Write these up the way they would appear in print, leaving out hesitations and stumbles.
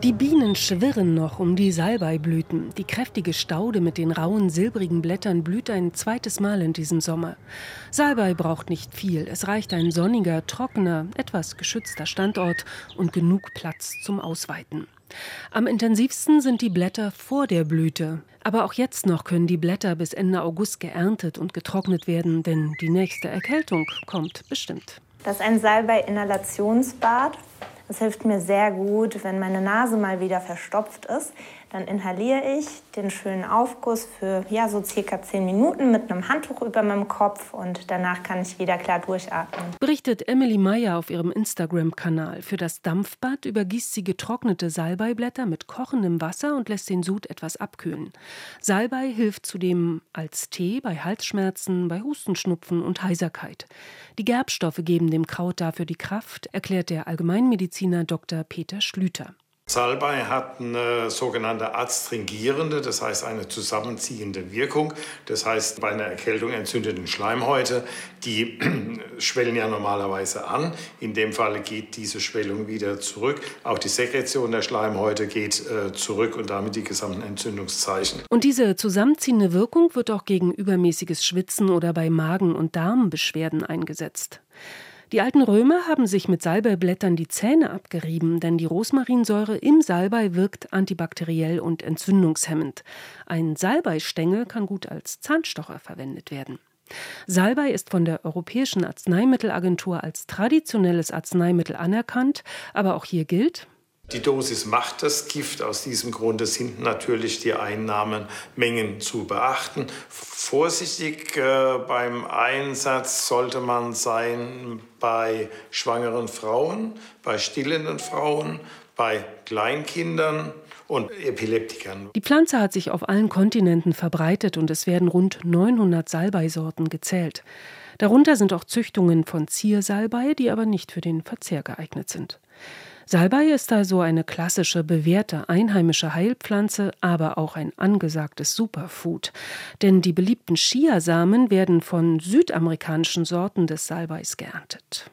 Die Bienen schwirren noch um die Salbeiblüten. Die kräftige Staude mit den rauen, silbrigen Blättern blüht ein zweites Mal in diesem Sommer. Salbei braucht nicht viel. Es reicht ein sonniger, trockener, etwas geschützter Standort und genug Platz zum Ausweiten. Am intensivsten sind die Blätter vor der Blüte. Aber auch jetzt noch können die Blätter bis Ende August geerntet und getrocknet werden, denn die nächste Erkältung kommt bestimmt. Das ist ein Salbei-Inhalationsbad. Das hilft mir sehr gut, wenn meine Nase mal wieder verstopft ist. Dann inhaliere ich den schönen Aufguss für so circa 10 Minuten mit einem Handtuch über meinem Kopf und danach kann ich wieder klar durchatmen. Berichtet Emily Meyer auf ihrem Instagram-Kanal. Für das Dampfbad übergießt sie getrocknete Salbeiblätter mit kochendem Wasser und lässt den Sud etwas abkühlen. Salbei hilft zudem als Tee bei Halsschmerzen, bei Hustenschnupfen und Heiserkeit. Die Gerbstoffe geben dem Kraut dafür die Kraft, erklärt der Allgemeinmediziner Dr. Peter Schlüter. Salbei hat eine sogenannte adstringierende, das heißt eine zusammenziehende Wirkung. Das heißt, bei einer Erkältung entzündeten Schleimhäute, die schwellen ja normalerweise an. In dem Fall geht diese Schwellung wieder zurück. Auch die Sekretion der Schleimhäute geht zurück und damit die gesamten Entzündungszeichen. Und diese zusammenziehende Wirkung wird auch gegen übermäßiges Schwitzen oder bei Magen- und Darmbeschwerden eingesetzt. Die alten Römer haben sich mit Salbeiblättern die Zähne abgerieben, denn die Rosmarinsäure im Salbei wirkt antibakteriell und entzündungshemmend. Ein Salbeistängel kann gut als Zahnstocher verwendet werden. Salbei ist von der Europäischen Arzneimittelagentur als traditionelles Arzneimittel anerkannt, aber auch hier gilt: Die Dosis macht das Gift. Aus diesem Grunde sind natürlich die Einnahmenmengen zu beachten. Vorsichtig beim Einsatz sollte man sein bei schwangeren Frauen, bei stillenden Frauen, bei Kleinkindern und Epileptikern. Die Pflanze hat sich auf allen Kontinenten verbreitet und es werden rund 900 Salbeisorten gezählt. Darunter sind auch Züchtungen von Ziersalbei, die aber nicht für den Verzehr geeignet sind. Salbei ist also eine klassische, bewährte, einheimische Heilpflanze, aber auch ein angesagtes Superfood. Denn die beliebten Chiasamen werden von südamerikanischen Sorten des Salbeis geerntet.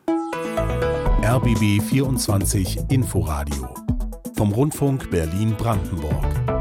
RBB 24 Inforadio vom Rundfunk Berlin-Brandenburg.